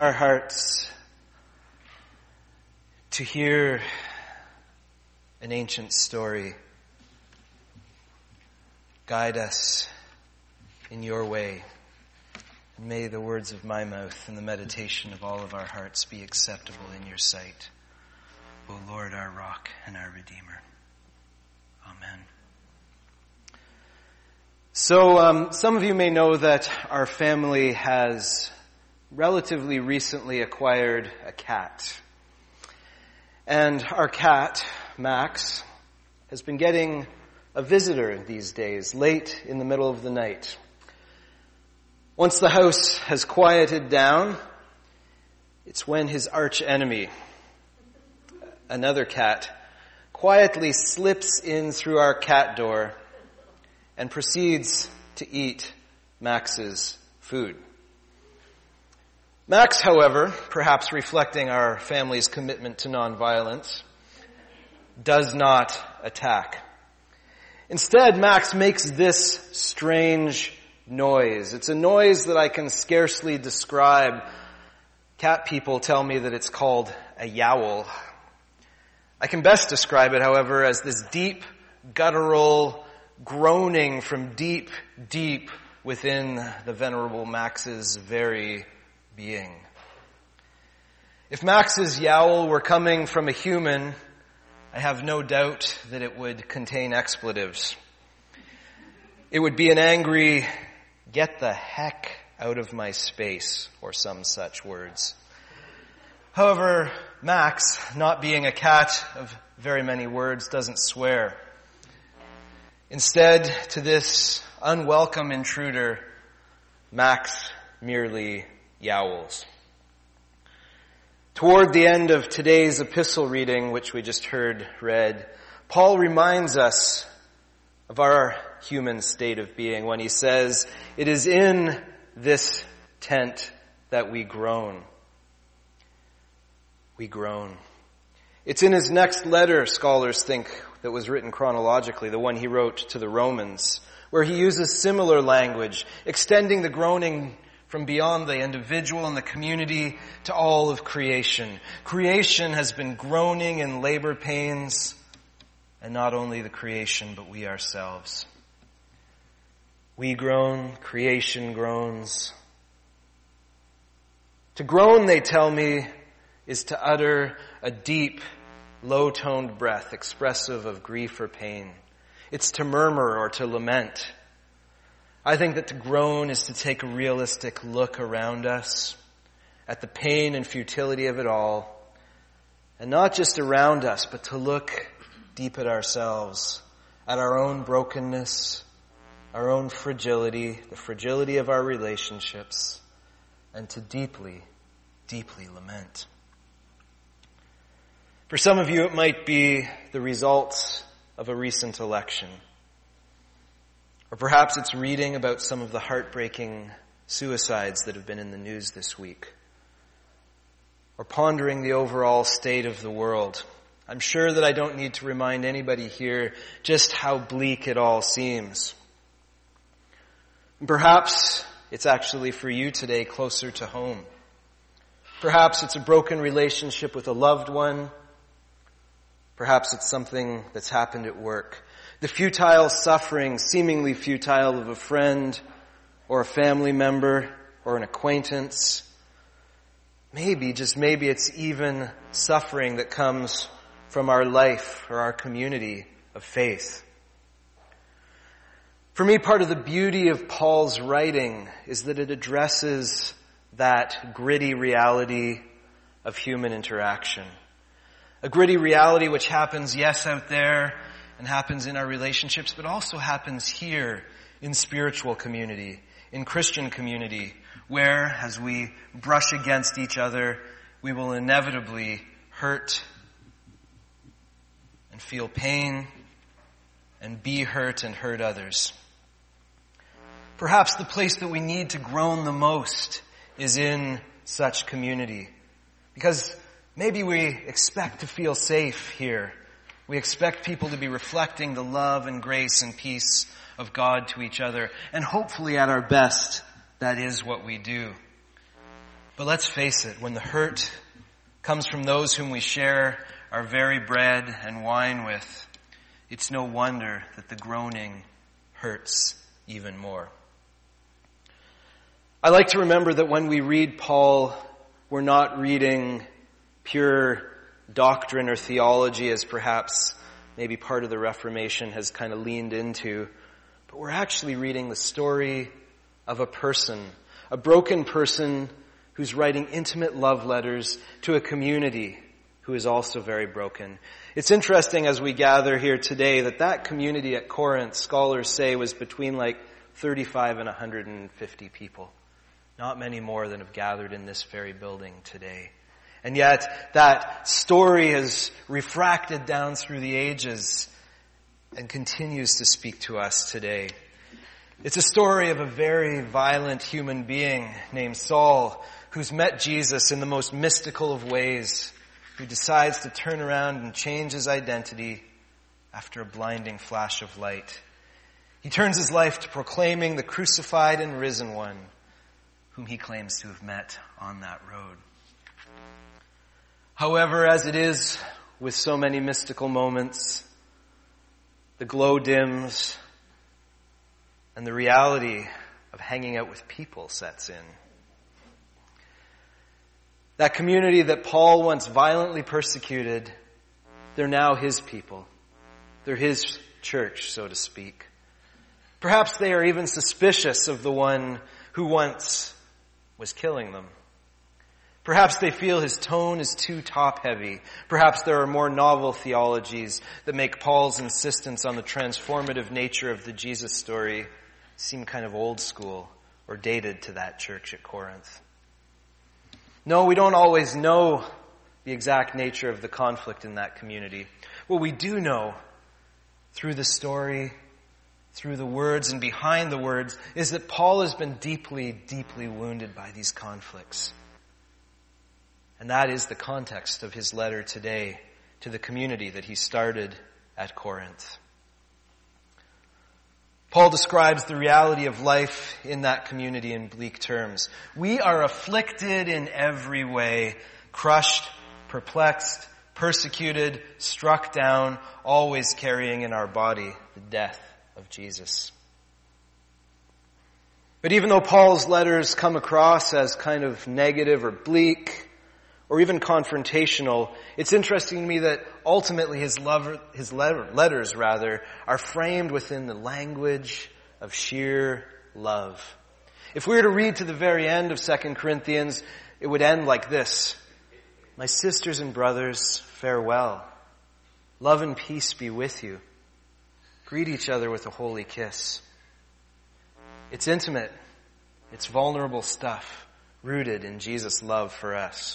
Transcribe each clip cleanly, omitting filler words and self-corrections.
our hearts to hear an ancient story. Guide us in your way. And may the words of my mouth and the meditation of all of our hearts be acceptable in your sight, O Lord, our rock and our Redeemer. Amen. So, some of you may know that our family has relatively recently acquired a cat. And our cat, Max, has been getting a visitor these days, late in the middle of the night. Once the house has quieted down, it's when his arch enemy, another cat, quietly slips in through our cat door and proceeds to eat Max's food. Max, however, perhaps reflecting our family's commitment to nonviolence, does not attack. Instead, Max makes this strange noise. It's a noise that I can scarcely describe. Cat people tell me that it's called a yowl. I can best describe it, however, as this deep, guttural groaning from deep, deep within the venerable Max's very being. If Max's yowl were coming from a human, I have no doubt that it would contain expletives. It would be an angry, "Get the heck out of my space," or some such words. However, Max, not being a cat of very many words, doesn't swear. Instead, to this unwelcome intruder, Max merely yowls. Toward the end of today's epistle reading, which we just heard read, Paul reminds us of our human state of being when he says, "It is in this tent that we groan." We groan. It's in his next letter, scholars think, that was written chronologically, the one he wrote to the Romans, where he uses similar language, extending the groaning from beyond the individual and the community to all of creation. Creation has been groaning in labor pains, and not only the creation, but we ourselves. We groan, creation groans. To groan, they tell me, is to utter a deep, low-toned breath expressive of grief or pain. It's to murmur or to lament. I think that to groan is to take a realistic look around us at the pain and futility of it all, and not just around us, but to look deep at ourselves, at our own brokenness, our own fragility, the fragility of our relationships, and to deeply, deeply lament. For some of you, it might be the results of a recent election. Or perhaps it's reading about some of the heartbreaking suicides that have been in the news this week. Or pondering the overall state of the world. I'm sure that I don't need to remind anybody here just how bleak it all seems. And perhaps it's actually for you today closer to home. Perhaps it's a broken relationship with a loved one. Perhaps it's something that's happened at work. The futile suffering, seemingly futile, of a friend or a family member or an acquaintance. Maybe, just maybe, it's even suffering that comes from our life or our community of faith. For me, part of the beauty of Paul's writing is that it addresses that gritty reality of human interaction. A gritty reality which happens, yes, out there, and happens in our relationships, but also happens here in spiritual community, in Christian community, where, as we brush against each other, we will inevitably hurt and feel pain and be hurt and hurt others. Perhaps the place that we need to groan the most is in such community, because maybe we expect to feel safe here. We expect people to be reflecting the love and grace and peace of God to each other. And hopefully at our best, that is what we do. But let's face it, when the hurt comes from those whom we share our very bread and wine with, it's no wonder that the groaning hurts even more. I like to remember that when we read Paul, we're not reading pure doctrine or theology as perhaps maybe part of the Reformation has kind of leaned into, but we're actually reading the story of a person, a broken person who's writing intimate love letters to a community who is also very broken. It's interesting as we gather here today that community at Corinth, scholars say, was between 35 and 150 people. Not many more than have gathered in this very building today. And yet that story has refracted down through the ages and continues to speak to us today. It's a story of a very violent human being named Saul who's met Jesus in the most mystical of ways, who decides to turn around and change his identity after a blinding flash of light. He turns his life to proclaiming the crucified and risen one whom he claims to have met on that road. However, as it is with so many mystical moments, the glow dims and the reality of hanging out with people sets in. That community that Paul once violently persecuted, they're now his people. They're his church, so to speak. Perhaps they are even suspicious of the one who once was killing them. Perhaps they feel his tone is too top-heavy. Perhaps there are more novel theologies that make Paul's insistence on the transformative nature of the Jesus story seem kind of old school or dated to that church at Corinth. No, we don't always know the exact nature of the conflict in that community. What we do know through the story, through the words and behind the words, is that Paul has been deeply, deeply wounded by these conflicts. And that is the context of his letter today to the community that he started at Corinth. Paul describes the reality of life in that community in bleak terms. We are afflicted in every way, crushed, perplexed, persecuted, struck down, always carrying in our body the death of Jesus. But even though Paul's letters come across as kind of negative or bleak, or even confrontational, it's interesting to me that ultimately his letters are framed within the language of sheer love. If we were to read to the very end of 2 Corinthians, it would end like this: "My sisters and brothers, farewell. Love and peace be with you. Greet each other with a holy kiss." It's intimate. It's vulnerable stuff, rooted in Jesus' love for us.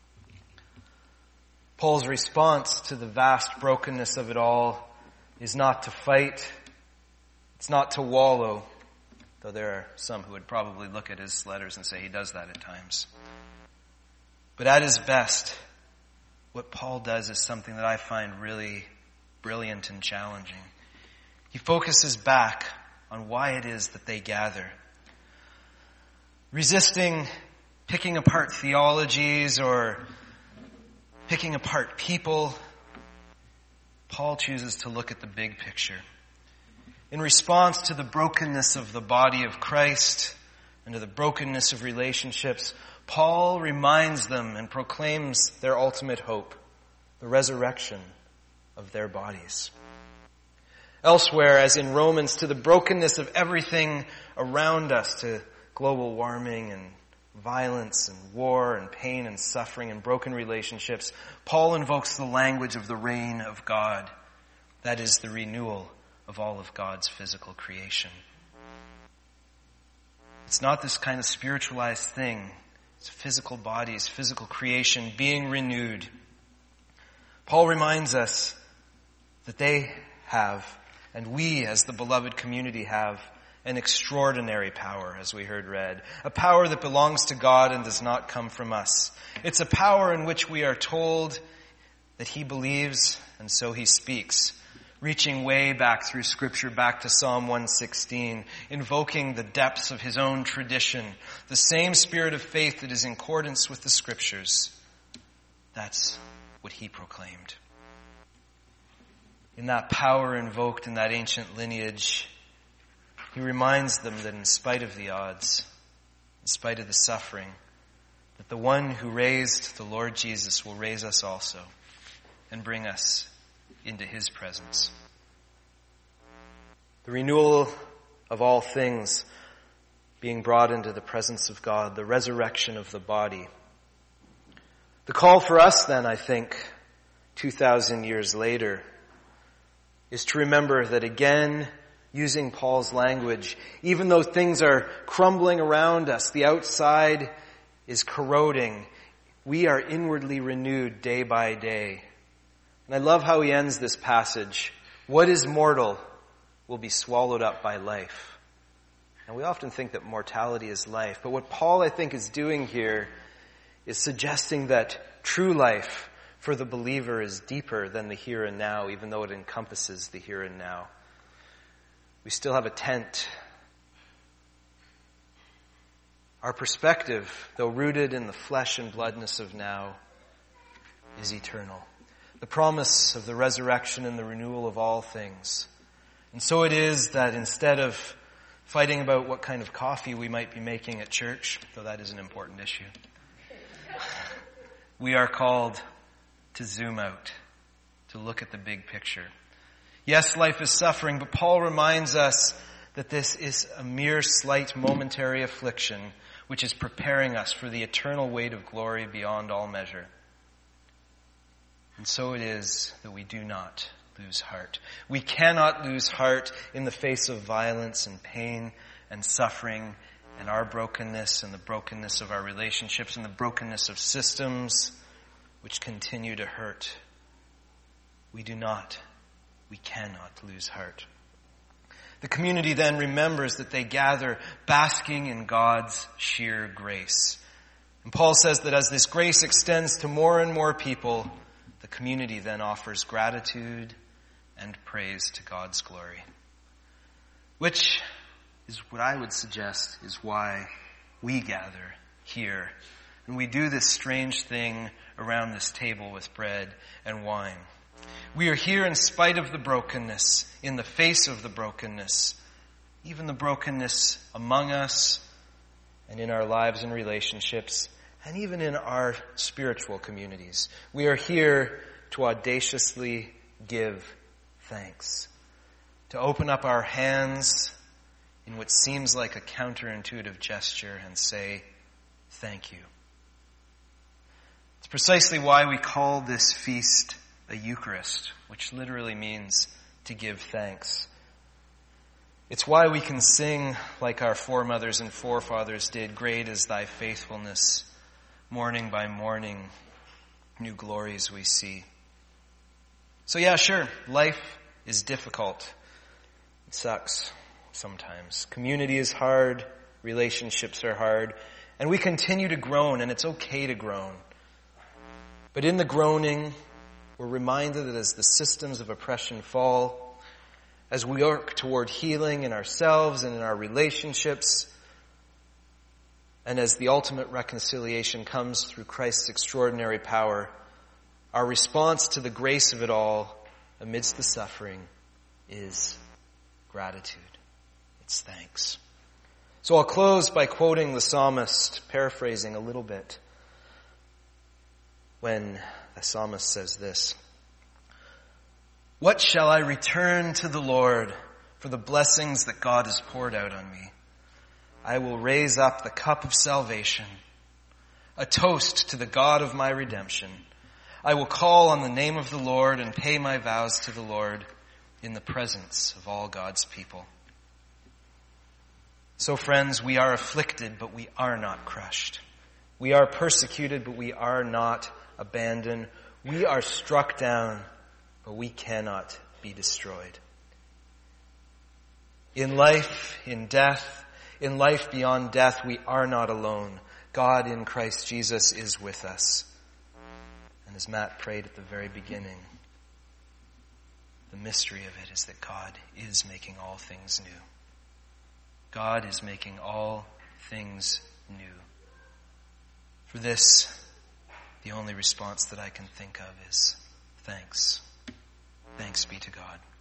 Paul's response to the vast brokenness of it all is not to fight. It's not to wallow, though there are some who would probably look at his letters and say he does that at times. But at his best, what Paul does is something that I find really brilliant and challenging. He focuses back on why it is that they gather. Resisting picking apart theologies or picking apart people, Paul chooses to look at the big picture. In response to the brokenness of the body of Christ and to the brokenness of relationships, Paul reminds them and proclaims their ultimate hope, the resurrection of their bodies. Elsewhere, as in Romans, to the brokenness of everything around us, to global warming and violence and war and pain and suffering and broken relationships, Paul invokes the language of the reign of God. That is the renewal of all of God's physical creation. It's not this kind of spiritualized thing. It's physical bodies, physical creation being renewed. Paul reminds us that they have, and we as the beloved community have, an extraordinary power, as we heard read. A power that belongs to God and does not come from us. It's a power in which we are told that he believes and so he speaks. reaching way back through Scripture, back to Psalm 116, invoking the depths of his own tradition, the same spirit of faith that is in accordance with the Scriptures. That's what he proclaimed. In that power invoked in that ancient lineage, he reminds them that in spite of the odds, in spite of the suffering, that the one who raised the Lord Jesus will raise us also and bring us into his presence. The renewal of all things being brought into the presence of God, the resurrection of the body. The call for us then, I think, 2,000 years later, is to remember that again, using Paul's language, even though things are crumbling around us, the outside is corroding, we are inwardly renewed day by day. And I love how he ends this passage. What is mortal will be swallowed up by life. And we often think that mortality is life. But what Paul, I think, is doing here is suggesting that true life for the believer is deeper than the here and now, even though it encompasses the here and now. We still have a tent. Our perspective, though rooted in the flesh and bloodness of now, is eternal. The promise of the resurrection and the renewal of all things. And so it is that instead of fighting about what kind of coffee we might be making at church, though that is an important issue, we are called to zoom out, to look at the big picture. Yes, life is suffering, but Paul reminds us that this is a mere slight momentary affliction which is preparing us for the eternal weight of glory beyond all measure. And so it is that we do not lose heart. We cannot lose heart in the face of violence and pain and suffering and our brokenness and the brokenness of our relationships and the brokenness of systems which continue to hurt. We cannot lose heart. The community then remembers that they gather basking in God's sheer grace. And Paul says that as this grace extends to more and more people, the community then offers gratitude and praise to God's glory. Which is what I would suggest is why we gather here. And we do this strange thing around this table with bread and wine. We are here in spite of the brokenness, in the face of the brokenness, even the brokenness among us and in our lives and relationships, and even in our spiritual communities. We are here to audaciously give thanks, to open up our hands in what seems like a counterintuitive gesture and say, thank you. It's precisely why we call this feast a Eucharist, which literally means to give thanks. It's why we can sing like our foremothers and forefathers did, great is thy faithfulness, morning by morning, new glories we see. So yeah, sure, life is difficult. It sucks sometimes. Community is hard, relationships are hard, and we continue to groan, and it's okay to groan. But in the groaning, we're reminded that as the systems of oppression fall, as we work toward healing in ourselves and in our relationships, and as the ultimate reconciliation comes through Christ's extraordinary power, our response to the grace of it all amidst the suffering is gratitude. It's thanks. So I'll close by quoting the psalmist, paraphrasing a little bit, when the psalmist says this: "What shall I return to the Lord for the blessings that God has poured out on me? I will raise up the cup of salvation, a toast to the God of my redemption. I will call on the name of the Lord and pay my vows to the Lord in the presence of all God's people." So friends, we are afflicted, but we are not crushed. We are persecuted, but we are not abandoned. We are struck down, but we cannot be destroyed. In life, in death, in life beyond death, we are not alone. God in Christ Jesus is with us. And as Matt prayed at the very beginning, The mystery of it is that God is making all things new. God is making all things new. For this, the only response that I can think of is thanks. Thanks be to God.